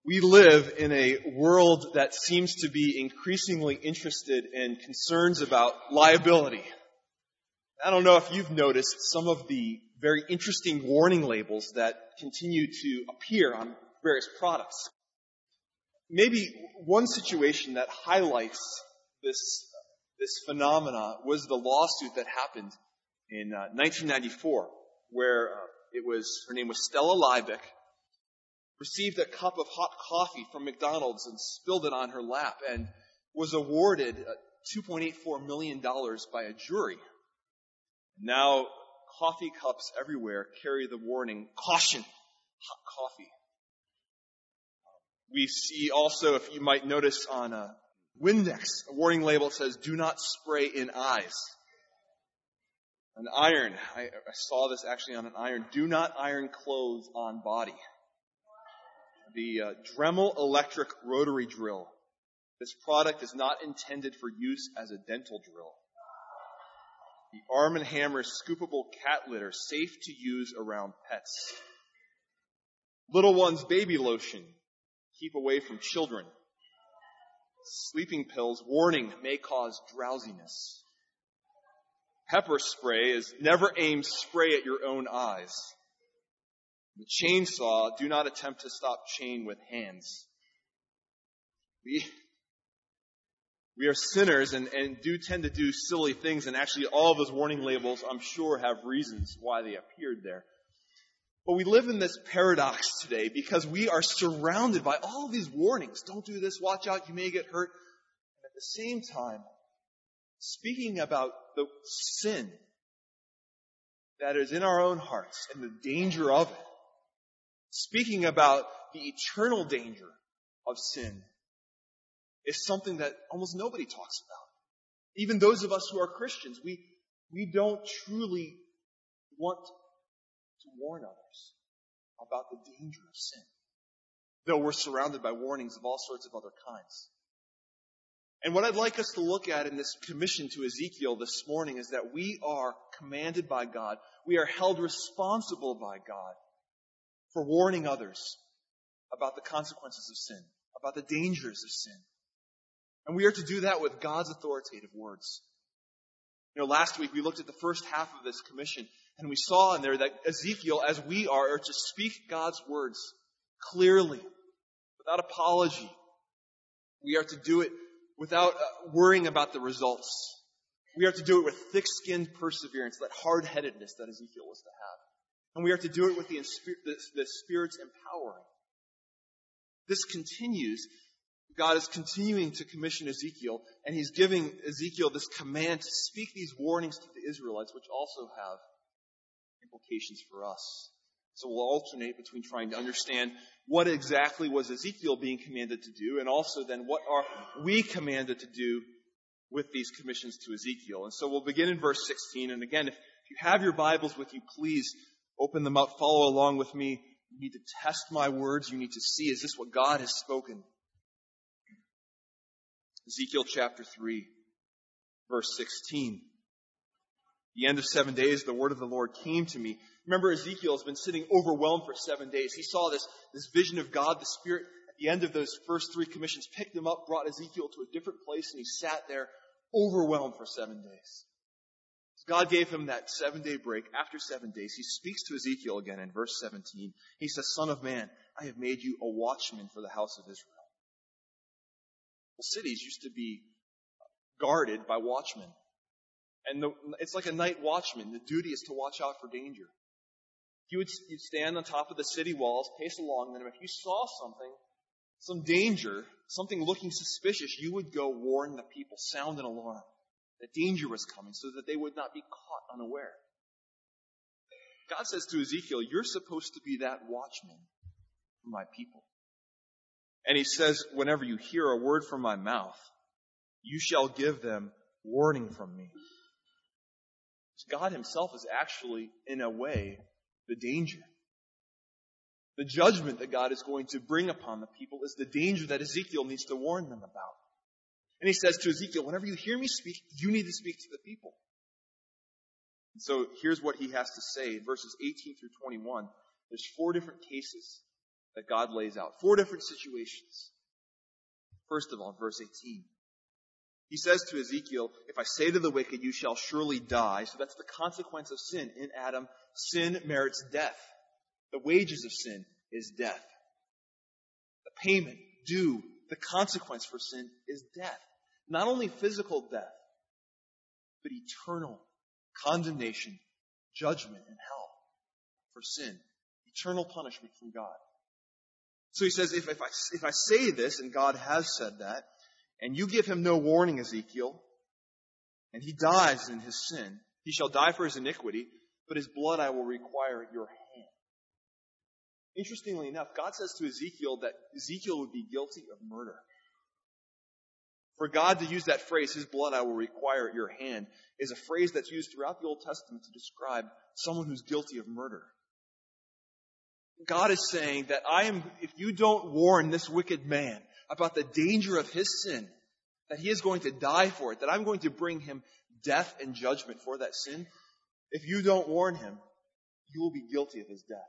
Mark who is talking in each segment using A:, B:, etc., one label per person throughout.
A: We live in a world that seems to be increasingly interested in concerns about liability. I don't know if you've noticed some of the very interesting warning labels that continue to appear on various products. Maybe one situation that highlights this phenomena was the lawsuit that happened in 1994, where her name was Stella Liebeck, received a cup of hot coffee from McDonald's and spilled it on her lap and was awarded $2.84 million by a jury. Now, coffee cups everywhere carry the warning, caution, hot coffee. We see also, if you might notice on a Windex, a warning label that says, do not spray in eyes. An iron, I saw this actually on an iron, do not iron clothes on body. The Dremel electric rotary drill. This product is not intended for use as a dental drill. The Arm & Hammer scoopable cat litter, safe to use around pets. Little One's baby lotion, keep away from children. Sleeping pills, warning, may cause drowsiness. Pepper spray is never aim spray at your own eyes. The chainsaw, do not attempt to stop chain with hands. We are sinners and do tend to do silly things, and actually all of those warning labels, I'm sure, have reasons why they appeared there. But we live in this paradox today because we are surrounded by all of these warnings. Don't do this, watch out, you may get hurt. And at the same time, speaking about the sin that is in our own hearts and the danger of it, speaking about the eternal danger of sin is something that almost nobody talks about. Even those of us who are Christians, we don't truly want to warn others about the danger of sin, though we're surrounded by warnings of all sorts of other kinds. And what I'd like us to look at in this commission to Ezekiel this morning is that we are commanded by God, we are held responsible by God for warning others about the consequences of sin, about the dangers of sin. And we are to do that with God's authoritative words. Last week we looked at the first half of this commission, and we saw in there that Ezekiel, as we are to speak God's words clearly, without apology. We are to do it without worrying about the results. We are to do it with thick-skinned perseverance, that hard-headedness that Ezekiel was to have. And we are to do it with the Spirit's empowering. This continues. God is continuing to commission Ezekiel, and He's giving Ezekiel this command to speak these warnings to the Israelites, which also have implications for us. So we'll alternate between trying to understand what exactly was Ezekiel being commanded to do, and also then what are we commanded to do with these commissions to Ezekiel. And so we'll begin in verse 16. And again, if you have your Bibles with you, please open them up, follow along with me. You need to test my words. You need to see, is this what God has spoken? Ezekiel chapter 3, verse 16. At the end of 7 days, the word of the Lord came to me. Remember, Ezekiel has been sitting overwhelmed for 7 days. He saw this vision of God. The Spirit, at the end of those first 3 commissions, picked him up, brought Ezekiel to a different place, and he sat there overwhelmed for 7 days. God gave him that 7-day break. After 7 days, He speaks to Ezekiel again in verse 17. He says, Son of man, I have made you a watchman for the house of Israel. Well, cities used to be guarded by watchmen. And it's like a night watchman. The duty is to watch out for danger. You'd stand on top of the city walls, pace along them. If you saw something, some danger, something looking suspicious, you would go warn the people, sound an alarm that danger was coming so that they would not be caught unaware. God says to Ezekiel, you're supposed to be that watchman for my people. And He says, whenever you hear a word from my mouth, you shall give them warning from me. God Himself is actually, in a way, the danger. The judgment that God is going to bring upon the people is the danger that Ezekiel needs to warn them about. And He says to Ezekiel, whenever you hear me speak, you need to speak to the people. And so here's what he has to say in verses 18 through 21. There's 4 different cases that God lays out. 4 different situations. First of all, verse 18. He says to Ezekiel, if I say to the wicked, you shall surely die. So that's the consequence of sin. In Adam, sin merits death. The wages of sin is death. The payment due, the consequence for sin is death. Not only physical death, but eternal condemnation, judgment in hell for sin. Eternal punishment from God. So he says, if I say this, and God has said that, and you give him no warning, Ezekiel, and he dies in his sin, he shall die for his iniquity, but his blood I will require at your hand. Interestingly enough, God says to Ezekiel that Ezekiel would be guilty of murder. For God to use that phrase, his blood I will require at your hand, is a phrase that's used throughout the Old Testament to describe someone who's guilty of murder. God is saying that if you don't warn this wicked man about the danger of his sin, that he is going to die for it, that I'm going to bring him death and judgment for that sin, if you don't warn him, you will be guilty of his death.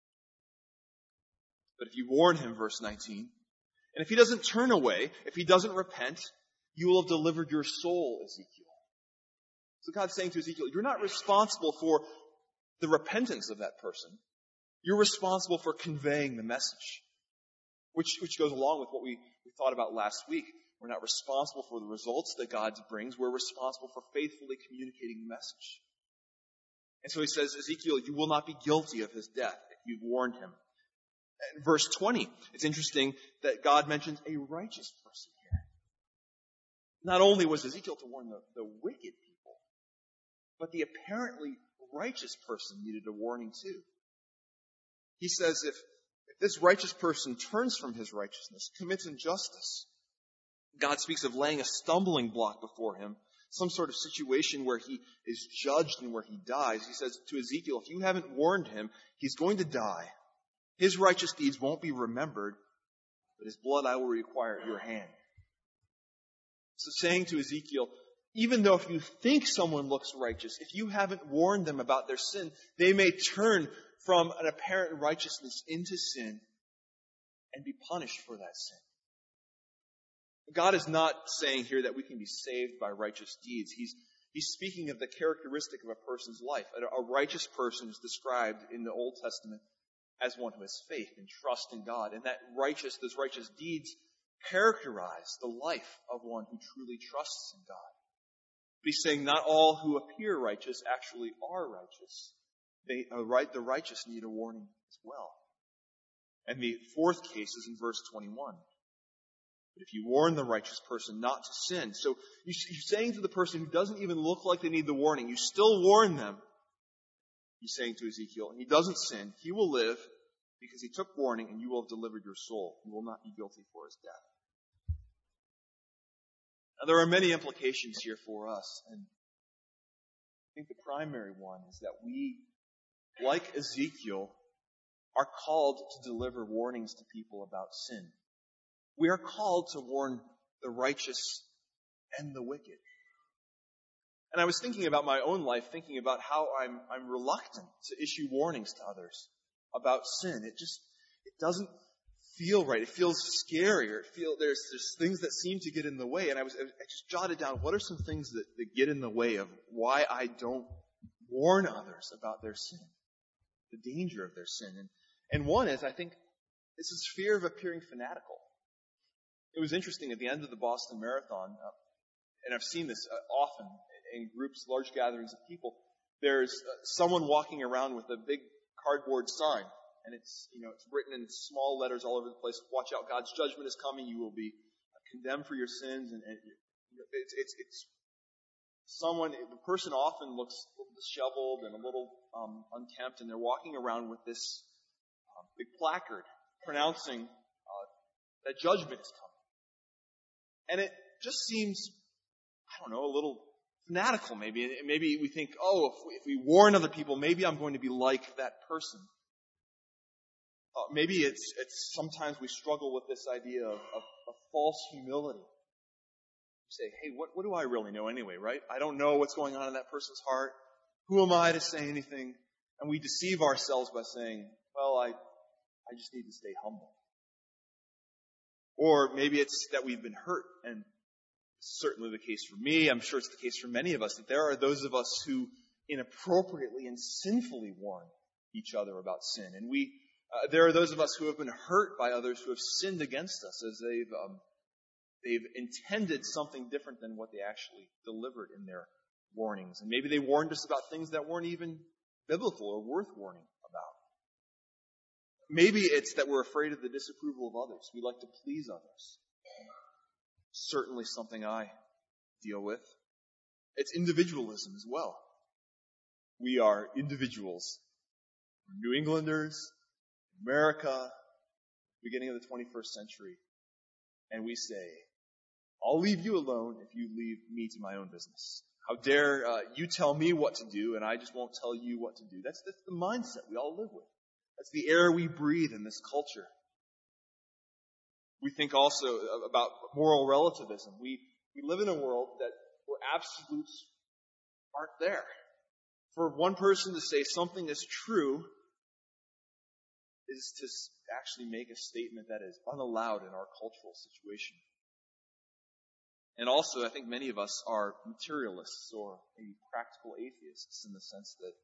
A: But if you warn him, verse 19, and if he doesn't turn away, if he doesn't repent, you will have delivered your soul, Ezekiel. So God's saying to Ezekiel, you're not responsible for the repentance of that person. You're responsible for conveying the message, which goes along with what we thought about last week. We're not responsible for the results that God brings. We're responsible for faithfully communicating the message. And so he says, Ezekiel, you will not be guilty of his death if you've warned him. In verse 20, it's interesting that God mentions a righteous person here. Not only was Ezekiel to warn the wicked people, but the apparently righteous person needed a warning too. He says if this righteous person turns from his righteousness, commits injustice, God speaks of laying a stumbling block before him, some sort of situation where he is judged and where he dies. He says to Ezekiel, if you haven't warned him, he's going to die. His righteous deeds won't be remembered, but his blood I will require at your hand. So saying to Ezekiel, even though if you think someone looks righteous, if you haven't warned them about their sin, they may turn from an apparent righteousness into sin and be punished for that sin. God is not saying here that we can be saved by righteous deeds. He's speaking of the characteristic of a person's life. A righteous person is described in the Old Testament as one who has faith and trust in God. And those righteous deeds characterize the life of one who truly trusts in God. But he's saying not all who appear righteous actually are righteous. The righteous need a warning as well. And the fourth case is in verse 21. But if you warn the righteous person not to sin, so you're saying to the person who doesn't even look like they need the warning, you still warn them. He's saying to Ezekiel, and he doesn't sin, he will live because he took warning and you will have delivered your soul. You will not be guilty for his death. Now there are many implications here for us, and I think the primary one is that we, like Ezekiel, are called to deliver warnings to people about sin. We are called to warn the righteous and the wicked. And I was thinking about my own life, thinking about how I'm reluctant to issue warnings to others about sin. It doesn't feel right. It feels scary, or there's things that seem to get in the way. And I just jotted down, what are some things that get in the way of why I don't warn others about their sin, the danger of their sin. And one is, I think, it's this fear of appearing fanatical. It was interesting at the end of the Boston Marathon, and I've seen this often in groups, large gatherings of people. There's someone walking around with a big cardboard sign, and it's written in small letters all over the place. Watch out, God's judgment is coming. You will be condemned for your sins. And it's someone. The person often looks a little disheveled and a little unkempt, and they're walking around with this big placard pronouncing that judgment is coming. And it just seems, a little fanatical maybe. Maybe we think, if we warn other people, maybe I'm going to be like that person. Maybe it's sometimes we struggle with this idea of false humility. You say, hey, what do I really know anyway, right? I don't know what's going on in that person's heart. Who am I to say anything? And we deceive ourselves by saying, well, I I just need to stay humble. Or maybe it's that we've been hurt, and it's certainly the case for me. I'm sure it's the case for many of us, that there are those of us who inappropriately and sinfully warn each other about sin. And there are those of us who have been hurt by others who have sinned against us as they've intended something different than what they actually delivered in their warnings. And maybe they warned us about things that weren't even biblical or worth warning about. Maybe it's that we're afraid of the disapproval of others. We like to please others. Certainly something I deal with. It's individualism as well. We are individuals. We're New Englanders, America, beginning of the 21st century. And we say, I'll leave you alone if you leave me to my own business. How dare you tell me what to do and I just won't tell you what to do. That's the mindset we all live with. That's the air we breathe in this culture. We think also about moral relativism. We live in a world where absolutes aren't there. For one person to say something is true is to actually make a statement that is unallowed in our cultural situation. And also, I think many of us are materialists or maybe practical atheists in the sense that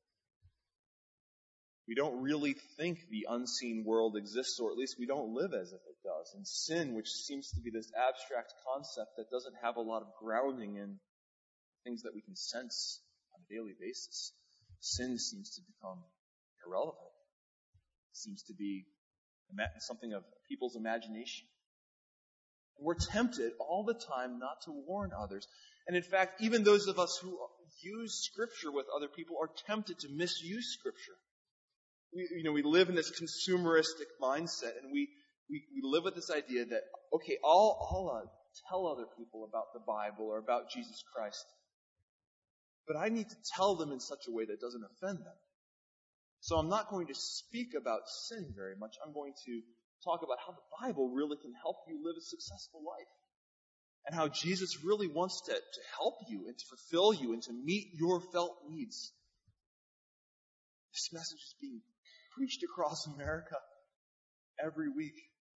A: we don't really think the unseen world exists, or at least we don't live as if it does. And sin, which seems to be this abstract concept that doesn't have a lot of grounding in things that we can sense on a daily basis, sin seems to become irrelevant. It seems to be something of people's imagination. We're tempted all the time not to warn others. And in fact, even those of us who use Scripture with other people are tempted to misuse Scripture. We live in this consumeristic mindset, and we live with this idea that, okay, I'll tell other people about the Bible or about Jesus Christ, but I need to tell them in such a way that doesn't offend them. So I'm not going to speak about sin very much. I'm going to talk about how the Bible really can help you live a successful life, and how Jesus really wants to help you and to fulfill you and to meet your felt needs. This message is being preached across America every week.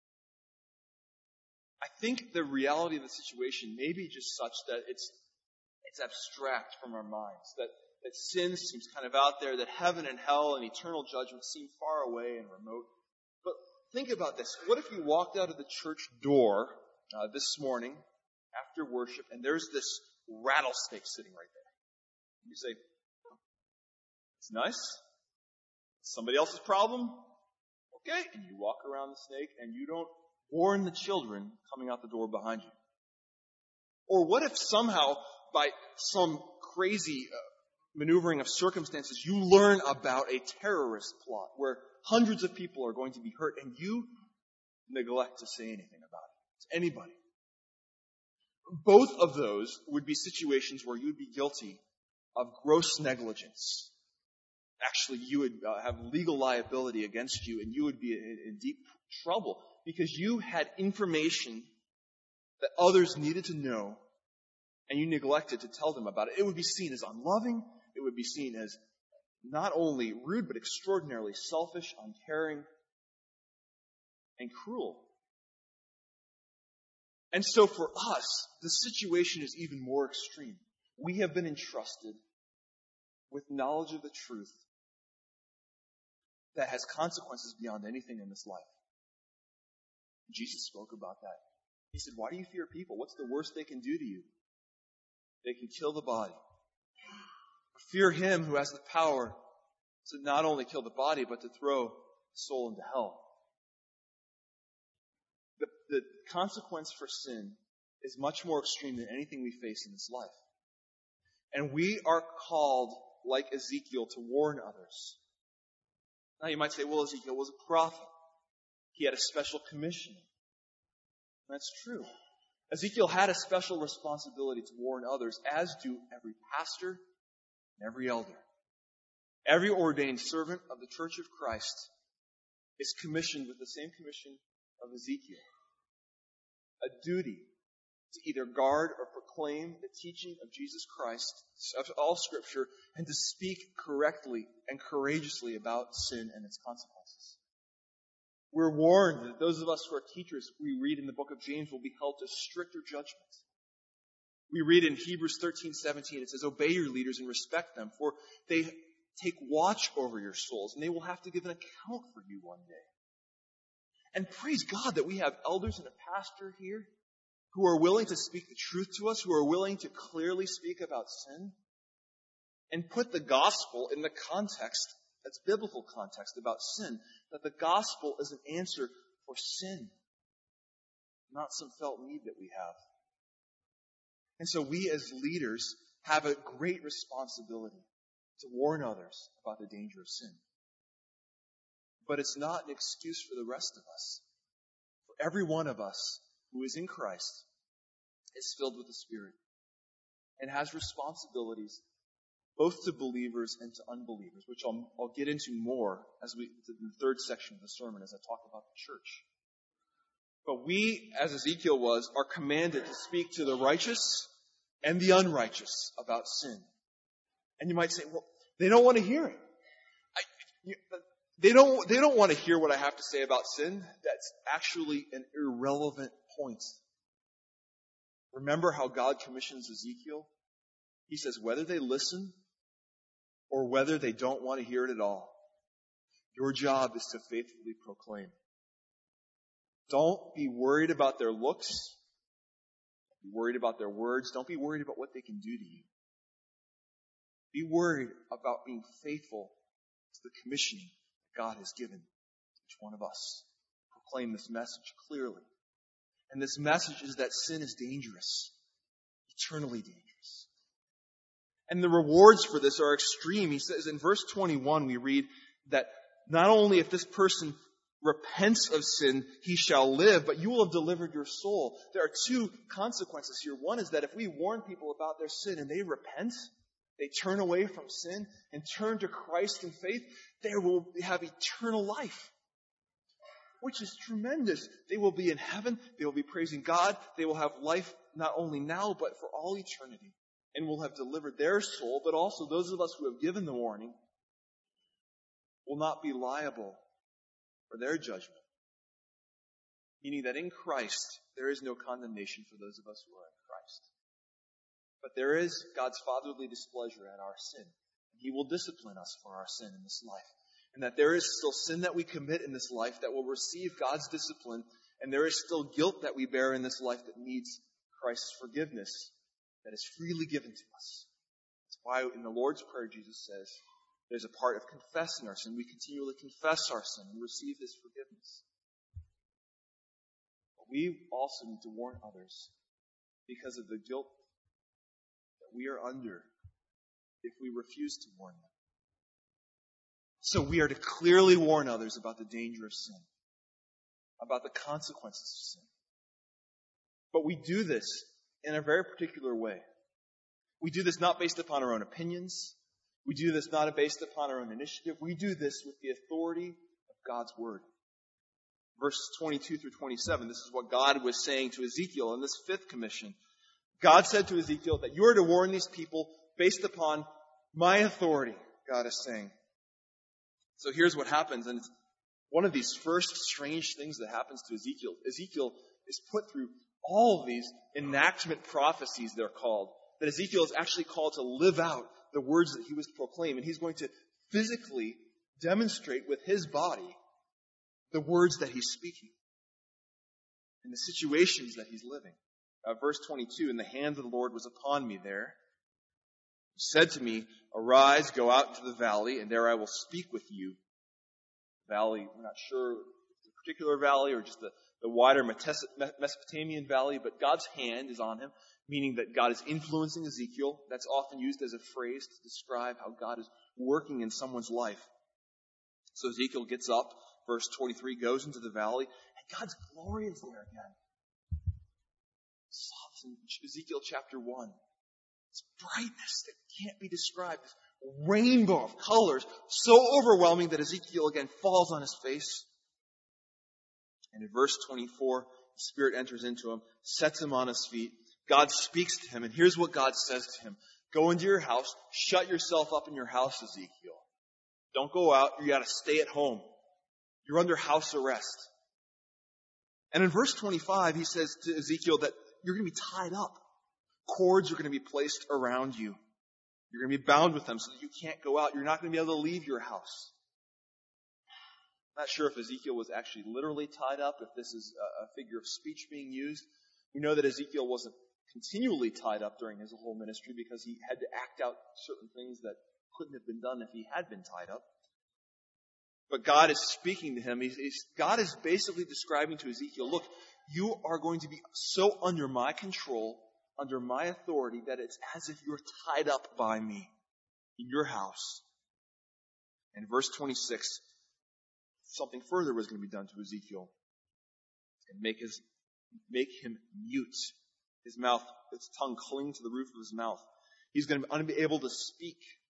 A: I think the reality of the situation may be just such that it's abstract from our minds, that sin seems kind of out there, that heaven and hell and eternal judgment seem far away and remote. But think about this. What if you walked out of the church door this morning after worship and there's this rattlesnake sitting right there? You say, it's nice. Somebody else's problem? Okay. And you walk around the snake and you don't warn the children coming out the door behind you. Or what if somehow, by some crazy maneuvering of circumstances, you learn about a terrorist plot where hundreds of people are going to be hurt and you neglect to say anything about it to anybody? Both of those would be situations where you'd be guilty of gross negligence. Actually, you would have legal liability against you, and you would be in deep trouble because you had information that others needed to know, and you neglected to tell them about it. It would be seen as unloving. It would be seen as not only rude, but extraordinarily selfish, uncaring, and cruel. And so for us, the situation is even more extreme. We have been entrusted with knowledge of the truth that has consequences beyond anything in this life. Jesus spoke about that. He said, why do you fear people? What's the worst they can do to you? They can kill the body. Fear him who has the power to not only kill the body, but to throw the soul into hell. The consequence for sin is much more extreme than anything we face in this life. And we are called, like Ezekiel, to warn others. Now you might say, well, Ezekiel was a prophet. He had a special commission. That's true. Ezekiel had a special responsibility to warn others, as do every pastor and every elder. Every ordained servant of the Church of Christ is commissioned with the same commission of Ezekiel. A duty to either guard or proclaim the teaching of Jesus Christ, of all Scripture, and to speak correctly and courageously about sin and its consequences. We're warned that those of us who are teachers, we read in the book of James, will be held to stricter judgment. We read in Hebrews 13:17, it says, "Obey your leaders and respect them, for they take watch over your souls, and they will have to give an account for you one day." And praise God that we have elders and a pastor here who are willing to speak the truth to us, who are willing to clearly speak about sin, and put the gospel in the context, that's biblical context about sin, that the gospel is an answer for sin, not some felt need that we have. And so we as leaders have a great responsibility to warn others about the danger of sin. But it's not an excuse for the rest of us. For every one of us who is in Christ is filled with the Spirit and has responsibilities both to believers and to unbelievers, which I'll get into more as in the third section of the sermon as I talk about the church. But we, as Ezekiel was, are commanded to speak to the righteous and the unrighteous about sin. And you might say, well, they don't want to hear it. They don't want to hear what I have to say about sin. That's actually an irrelevant point. Remember how God commissions Ezekiel? He says, whether they listen or whether they don't want to hear it at all, your job is to faithfully proclaim. Don't be worried about their looks. Don't be worried about their words. Don't be worried about what they can do to you. Be worried about being faithful to the commissioning that God has given each one of us. Proclaim this message clearly. And this message is that sin is dangerous, eternally dangerous. And the rewards for this are extreme. He says in verse 21, we read that not only if this person repents of sin, he shall live, but you will have delivered your soul. There are two consequences here. One is that if we warn people about their sin and they repent, they turn away from sin and turn to Christ in faith, they will have eternal life, which is tremendous. They will be in heaven. They will be praising God. They will have life not only now, but for all eternity, and will have delivered their soul. But also those of us who have given the warning will not be liable for their judgment. Meaning that in Christ, there is no condemnation for those of us who are in Christ. But there is God's fatherly displeasure at our sin. And He will discipline us for our sin in this life. And that there is still sin that we commit in this life that will receive God's discipline. And there is still guilt that we bear in this life that needs Christ's forgiveness that is freely given to us. That's why in the Lord's Prayer, Jesus says, there's a part of confessing our sin. We continually confess our sin and receive His forgiveness. But we also need to warn others because of the guilt that we are under if we refuse to warn them. So we are to clearly warn others about the danger of sin, about the consequences of sin. But we do this in a very particular way. We do this not based upon our own opinions. We do this not based upon our own initiative. We do this with the authority of God's Word. Verses 22 through 27, this is what God was saying to Ezekiel in this fifth commission. God said to Ezekiel that you are to warn these people based upon my authority, God is saying. So here's what happens, and it's one of these first strange things that happens to Ezekiel. Ezekiel is put through all of these enactment prophecies, they're called, that Ezekiel is actually called to live out the words that he was to proclaim. And he's going to physically demonstrate with his body the words that he's speaking and the situations that he's living. Verse 22, and the hand of the Lord was upon me there. He said to me, arise, go out into the valley, and there I will speak with you. Valley, we're not sure if it's a particular valley or just the wider Mesopotamian valley, but God's hand is on him, meaning that God is influencing Ezekiel. That's often used as a phrase to describe how God is working in someone's life. So Ezekiel gets up, verse 23, goes into the valley, and God's glory is there again. In Ezekiel chapter 1. This brightness that can't be described. This rainbow of colors so overwhelming that Ezekiel again falls on his face. And in verse 24, the Spirit enters into him, sets him on his feet. God speaks to him, and here's what God says to him. Go into your house, shut yourself up in your house, Ezekiel. Don't go out, you gotta stay at home. You're under house arrest. And in verse 25, he says to Ezekiel that you're going to be tied up. Cords are going to be placed around you. You're going to be bound with them so that you can't go out. You're not going to be able to leave your house. I'm not sure if Ezekiel was actually literally tied up, if this is a figure of speech being used. We know that Ezekiel wasn't continually tied up during his whole ministry because he had to act out certain things that couldn't have been done if he had been tied up. But God is speaking to him. God is basically describing to Ezekiel, look, you are going to be so under my control, under my authority, that it's as if you're tied up by me in your house. And verse 26, something further was going to be done to Ezekiel. And make him mute. His mouth, his tongue cling to the roof of his mouth. He's going to be unable to speak.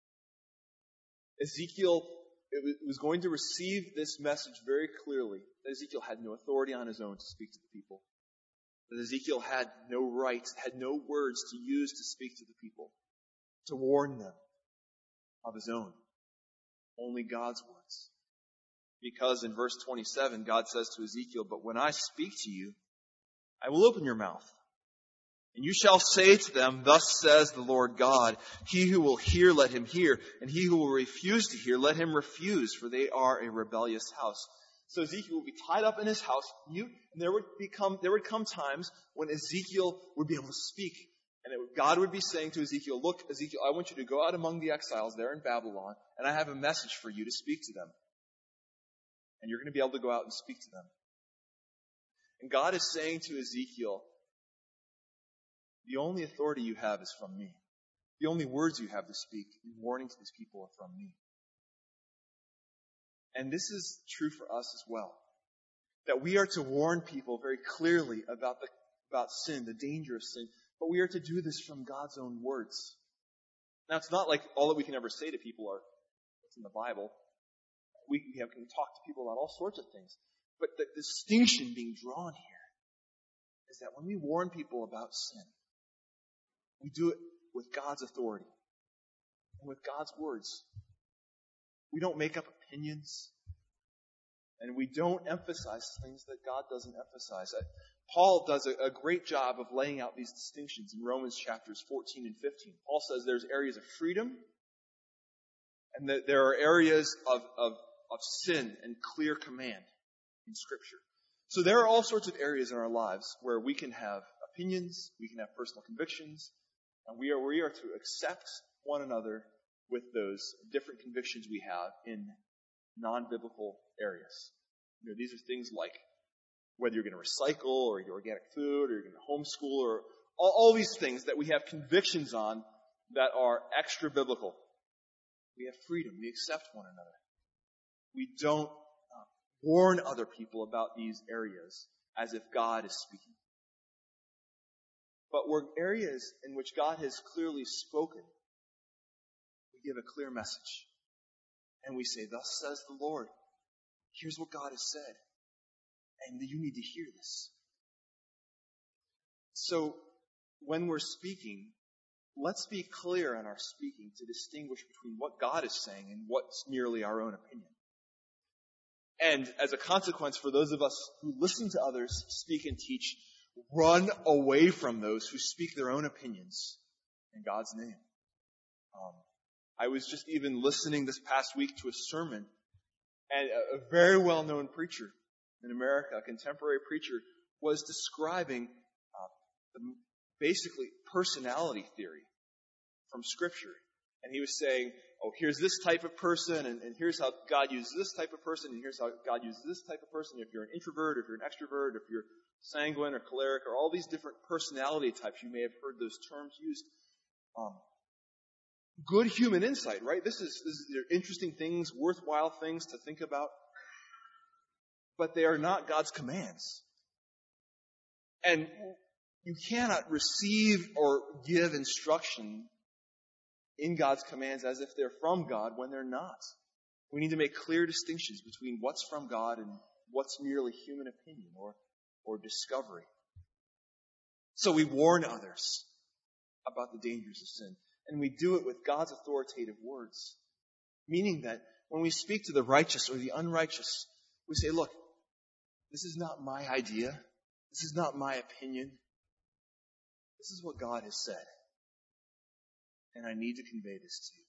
A: Ezekiel was going to receive this message very clearly, that Ezekiel had no authority on his own to speak to the people. That Ezekiel had no right, had no words to use to speak to the people, to warn them of his own. Only God's words. Because in verse 27, God says to Ezekiel, but when I speak to you, I will open your mouth. And you shall say to them, thus says the Lord God, he who will hear, let him hear, and he who will refuse to hear, let him refuse, for they are a rebellious house. So Ezekiel would be tied up in his house, mute, and there would come times when Ezekiel would be able to speak. And God would be saying to Ezekiel, look, Ezekiel, I want you to go out among the exiles there in Babylon, and I have a message for you to speak to them. And you're going to be able to go out and speak to them. And God is saying to Ezekiel, the only authority you have is from me. The only words you have to speak in warning to these people are from me. And this is true for us as well. That we are to warn people very clearly about sin, the danger of sin, but we are to do this from God's own words. Now, it's not like all that we can ever say to people are what's in the Bible. We can talk to people about all sorts of things. But the distinction being drawn here is that when we warn people about sin, we do it with God's authority and with God's words. We don't make up opinions, and we don't emphasize things that God doesn't emphasize. Paul does a great job of laying out these distinctions in Romans chapters 14 and 15. Paul says there's areas of freedom, and that there are areas of sin and clear command in Scripture. So there are all sorts of areas in our lives where we can have opinions, we can have personal convictions, and we are to accept one another with those different convictions we have in non-biblical areas. These are things like whether you're going to recycle or your organic food or you're going to homeschool or all these things that we have convictions on that are extra biblical. We have freedom. We accept one another. We don't warn other people about these areas as if God is speaking. But where areas in which God has clearly spoken, we give a clear message. And we say, thus says the Lord. Here's what God has said. And you need to hear this. So, when we're speaking, let's be clear in our speaking to distinguish between what God is saying and what's merely our own opinion. And as a consequence, for those of us who listen to others speak and teach, run away from those who speak their own opinions in God's name. I was just even listening this past week to a sermon, and a very well-known preacher in America, a contemporary preacher, was describing basically personality theory from Scripture. And he was saying, here's this type of person, and here's how God uses this type of person, and here's how God uses this type of person. If you're an introvert, if you're an extrovert, if you're sanguine or choleric, or all these different personality types, you may have heard those terms used. Good human insight, right? These are interesting things, worthwhile things to think about. But they are not God's commands. And you cannot receive or give instruction in God's commands as if they're from God when they're not. We need to make clear distinctions between what's from God and what's merely human opinion or discovery. So we warn others about the dangers of sin. And we do it with God's authoritative words. Meaning that when we speak to the righteous or the unrighteous, We say, look, this is not my idea. This is not my opinion. This is what God has said. And I need to convey this to you.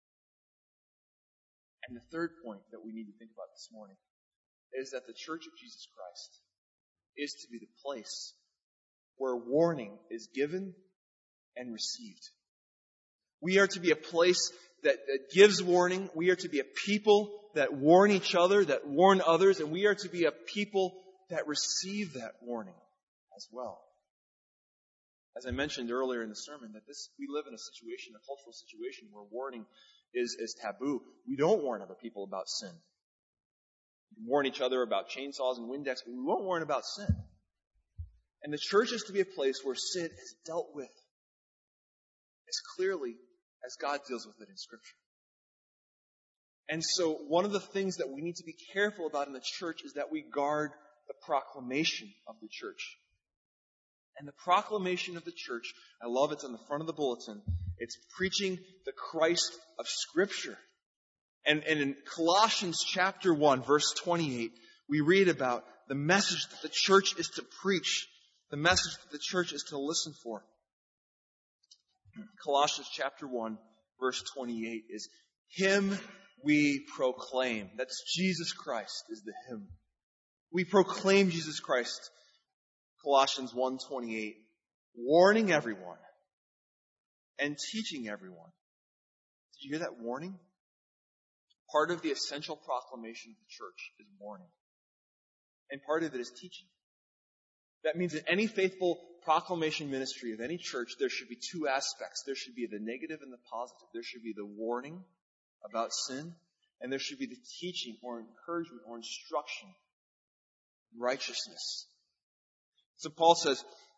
A: And the third point that we need to think about this morning is that the Church of Jesus Christ is to be the place where warning is given and received. We are to be a place that gives warning. We are to be a people that warn each other, that warn others, and we are to be a people that receive that warning as well. As I mentioned earlier in the sermon, that we live in a situation, a cultural situation, where warning is taboo. We don't warn other people about sin. We warn each other about chainsaws and Windex, but we won't warn about sin. And the church is to be a place where sin is dealt with as clearly as God deals with it in Scripture. And so one of the things that we need to be careful about in the church is that we guard the proclamation of the church. And the proclamation of the church, I love it's on the front of the bulletin, it's preaching the Christ of Scripture. And in Colossians chapter 1, verse 28, we read about the message that the church is to preach, the message that the church is to listen for. Colossians chapter 1, verse 28 is, Him we proclaim. That's Jesus Christ is the hymn. We proclaim Jesus Christ. Colossians 1:28, warning everyone and teaching everyone. Did you hear that warning? Part of the essential proclamation of the church is warning. And part of it is teaching. That means in any faithful proclamation ministry of any church, there should be two aspects. There should be the negative and the positive. There should be the warning about sin, and there should be the teaching or encouragement or instruction in righteousness. So Paul says,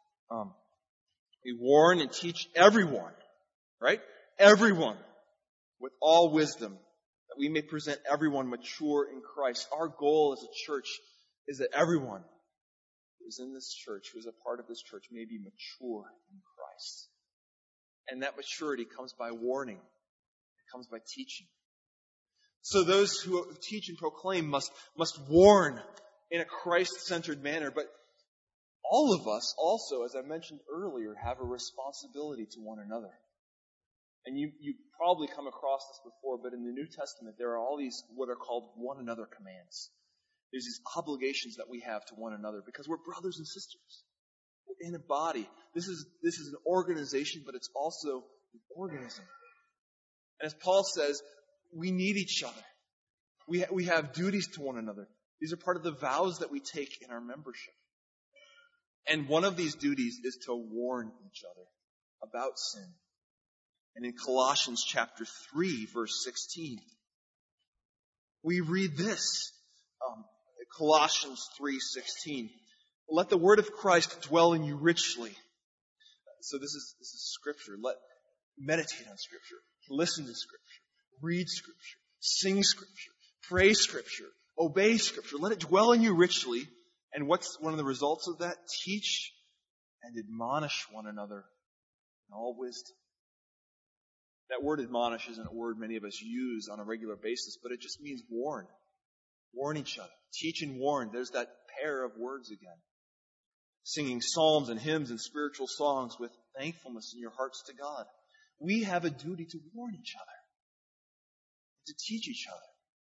A: we warn and teach everyone, right? Everyone with all wisdom, that we may present everyone mature in Christ. Our goal as a church is that everyone who is in this church, who is a part of this church, may be mature in Christ. And that maturity comes by warning. It comes by teaching. So those who teach and proclaim must warn in a Christ-centered manner, but all of us also, as I mentioned earlier, have a responsibility to one another. And you've probably come across this before, but in the New Testament, there are all these what are called one another commands. There's these obligations that we have to one another because we're brothers and sisters. We're in a body. This is an organization, but it's also an organism. And as Paul says, we need each other. We have duties to one another. These are part of the vows that we take in our membership. And one of these duties is to warn each other about sin. And in Colossians chapter 3, verse 16, we read this. Colossians 3:16. Let the word of Christ dwell in you richly. So this is Scripture. Meditate on Scripture. Listen to Scripture. Read Scripture. Sing Scripture. Pray Scripture. Obey Scripture. Let it dwell in you richly. And what's one of the results of that? Teach and admonish one another in all wisdom. That word admonish isn't a word many of us use on a regular basis, but it just means warn. Warn each other. Teach and warn. There's that pair of words again. Singing psalms and hymns and spiritual songs with thankfulness in your hearts to God. We have a duty to warn each other, to teach each other.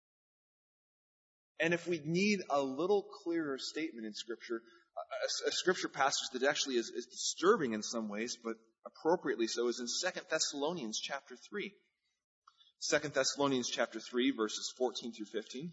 A: And if we need a little clearer statement in Scripture, a Scripture passage that actually is disturbing in some ways, but appropriately so, is in 2 Thessalonians chapter 3. 2 Thessalonians chapter 3, verses 14 through 15.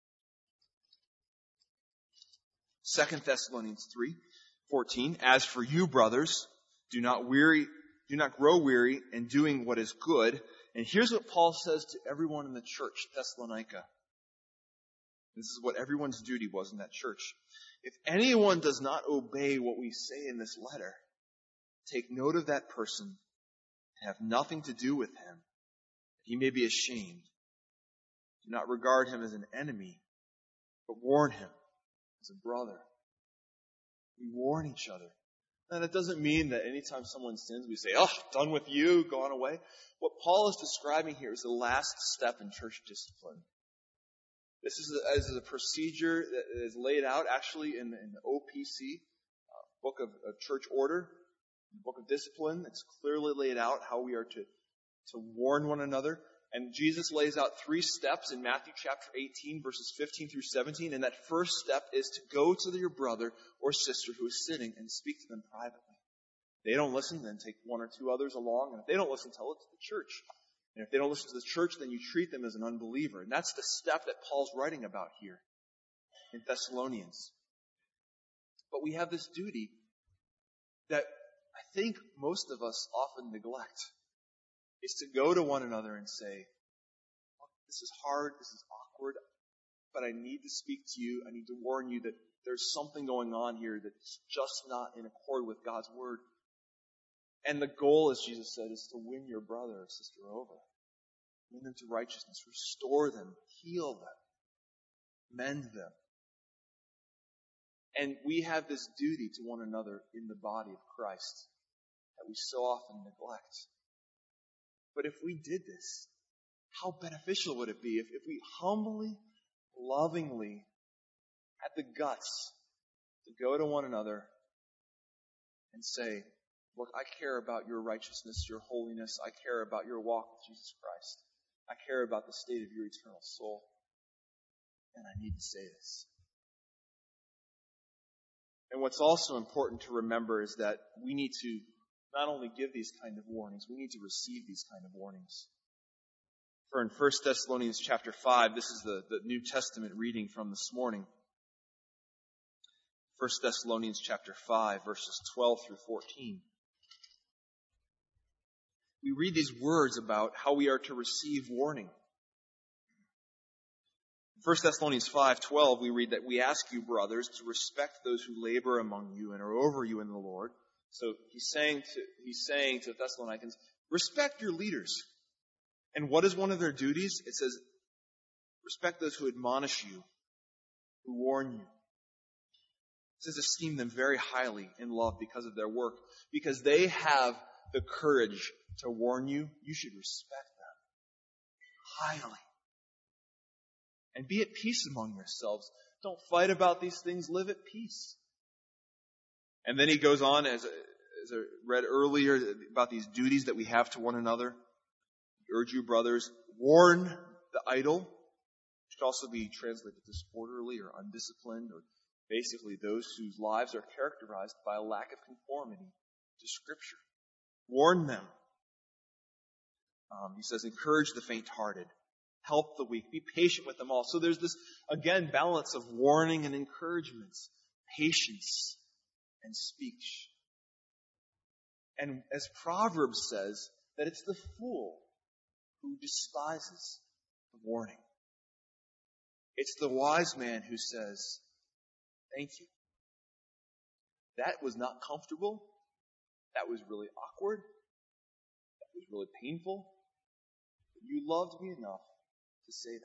A: 2 Thessalonians 3:14. As for you, brothers, do not grow weary in doing what is good. And here's what Paul says to everyone in the church, Thessalonica. This is what everyone's duty was in that church. If anyone does not obey what we say in this letter, take note of that person and have nothing to do with him, that he may be ashamed. Do not regard him as an enemy, but warn him as a brother. We warn each other. And it doesn't mean that anytime someone sins, we say, oh, done with you, gone away. What Paul is describing here is the last step in church discipline. This is a procedure that is laid out actually in the OPC, Book of Church Order, the Book of Discipline. It's clearly laid out how we are to warn one another. And Jesus lays out 3 steps in Matthew chapter 18, verses 15 through 17. And that first step is to go to your brother or sister who is sinning and speak to them privately. If they don't listen, then take 1 or 2 others along. And if they don't listen, tell it to the church. And if they don't listen to the church, then you treat them as an unbeliever. And that's the step that Paul's writing about here in Thessalonians. But we have this duty that I think most of us often neglect. Is to go to one another and say, "Look, this is hard, this is awkward, but I need to speak to you. I need to warn you that there's something going on here that's just not in accord with God's word." And the goal, as Jesus said, is to win your brother or sister over. Win them to righteousness. Restore them. Heal them. Mend them. And we have this duty to one another in the body of Christ that we so often neglect. But if we did this, how beneficial would it be if we humbly, lovingly had the guts to go to one another and say, "Look, I care about your righteousness, your holiness. I care about your walk with Jesus Christ. I care about the state of your eternal soul. And I need to say this." And what's also important to remember is that we need to not only give these kind of warnings, we need to receive these kind of warnings. For in 1 Thessalonians chapter 5, this is the New Testament reading from this morning. 1 Thessalonians chapter 5, verses 12 through 14. We read these words about how we are to receive warning. In 1 Thessalonians 5:12, we read that we ask you, brothers, to respect those who labor among you and are over you in the Lord. So he's saying to Thessalonians, respect your leaders. And what is one of their duties? It says, respect those who admonish you, who warn you. It says, esteem them very highly in love because of their work. Because they have the courage to warn you, you should respect them highly. And be at peace among yourselves. Don't fight about these things. Live at peace. And then he goes on, as I read earlier, about these duties that we have to one another. I urge you, brothers, warn the idle, which could also be translated disorderly or undisciplined, or basically those whose lives are characterized by a lack of conformity to Scripture. Warn them. He says, encourage the faint-hearted. Help the weak. Be patient with them all. So there's this, again, balance of warning and encouragement, patience and speech. And as Proverbs says, that it's the fool who despises the warning. It's the wise man who says, thank you. That was not comfortable. That was really awkward. That was really painful. But you loved me enough to say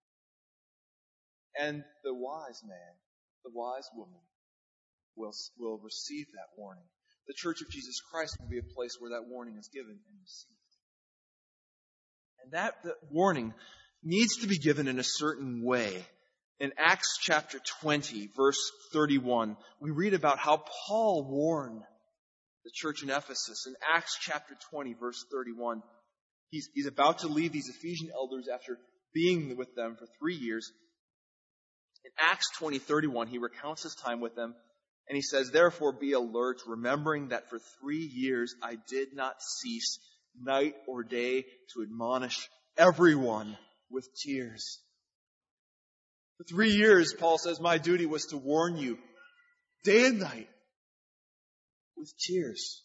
A: that. And the wise man, the wise woman, will receive that warning. The Church of Jesus Christ will be a place where that warning is given and received. And that warning needs to be given in a certain way. In Acts chapter 20, verse 31, we read about how Paul warned the church in Ephesus. In Acts chapter 20, verse 31, he's about to leave these Ephesian elders after being with them for 3 years. In Acts 20:31, he recounts his time with them, and he says, therefore be alert, remembering that for 3 years I did not cease night or day to admonish everyone with tears. For 3 years, Paul says, my duty was to warn you day and night with tears.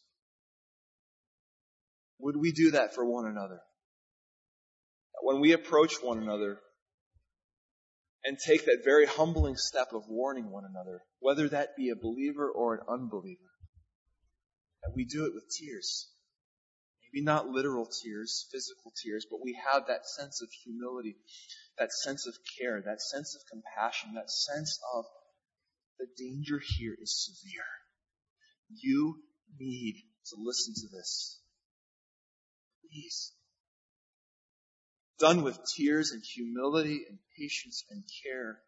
A: Would we do that for one another? When we approach one another and take that very humbling step of warning one another, whether that be a believer or an unbeliever, that we do it with tears. Maybe not literal tears, physical tears, but we have that sense of humility, that sense of care, that sense of compassion, that sense of the danger here is severe. You need to listen to this. Please. done with tears and humility and patience and care,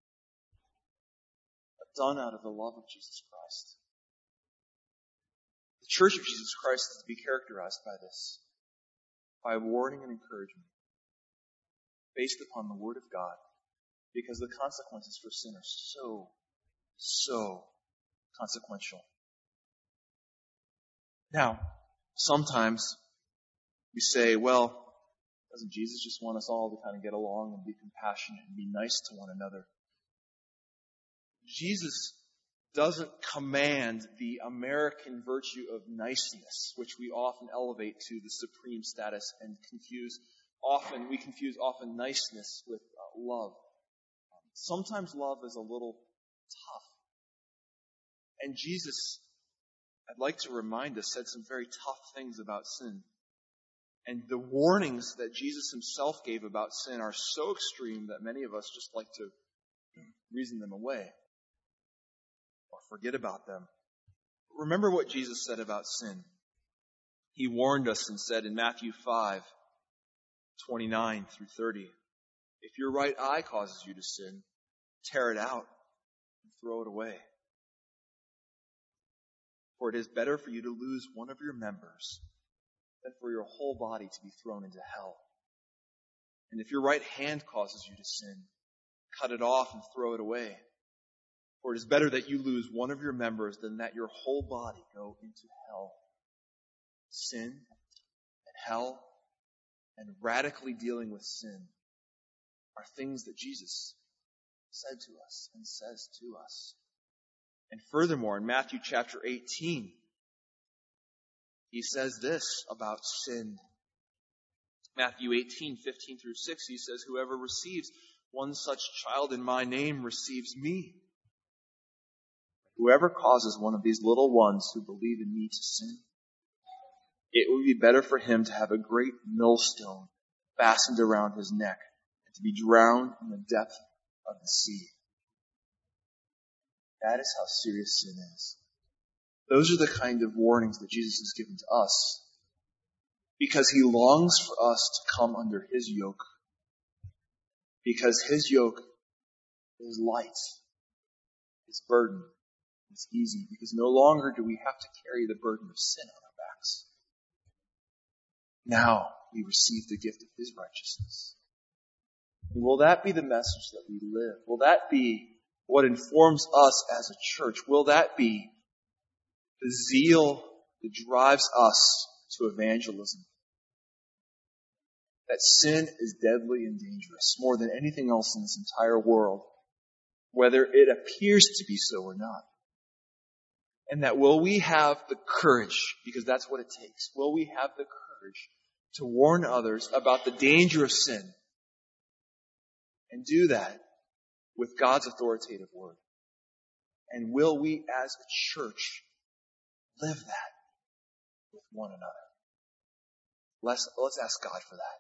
A: but done out of the love of Jesus Christ. The Church of Jesus Christ is to be characterized by this, by warning and encouragement, based upon the Word of God, because the consequences for sin are so consequential. Now, sometimes we say, well, doesn't Jesus just want us all to kind of get along and be compassionate and be nice to one another? Jesus doesn't command the American virtue of niceness, which we often elevate to the supreme status and confuse niceness with love. Sometimes love is a little tough. And Jesus, I'd like to remind us, said some very tough things about sin. And the warnings that Jesus himself gave about sin are so extreme that many of us just like to reason them away or forget about them. Remember what Jesus said about sin. He warned us and said in Matthew 5:29 through 30, if your right eye causes you to sin, tear it out and throw it away. For it is better for you to lose one of your members than for your whole body to be thrown into hell. And if your right hand causes you to sin, cut it off and throw it away. For it is better that you lose one of your members than that your whole body go into hell. Sin and hell and radically dealing with sin are things that Jesus said to us and says to us. And furthermore, in Matthew chapter 18, he says this about sin. Matthew 18:15 through 6, he says, whoever receives one such child in my name receives me. Whoever causes one of these little ones who believe in me to sin, it would be better for him to have a great millstone fastened around his neck and to be drowned in the depth of the sea. That is how serious sin is. Those are the kind of warnings that Jesus has given to us, because he longs for us to come under his yoke, because his yoke is light, his burden is easy, because no longer do we have to carry the burden of sin on our backs. Now we receive the gift of his righteousness. And will that be the message that we live? Will that be what informs us as a church? Will that be the zeal that drives us to evangelism? That sin is deadly and dangerous, more than anything else in this entire world, whether it appears to be so or not. And that will we have the courage, because that's what it takes, will we have the courage to warn others about the danger of sin, and do that with God's authoritative word? And will we as a church live that with one another? Let's ask God for that.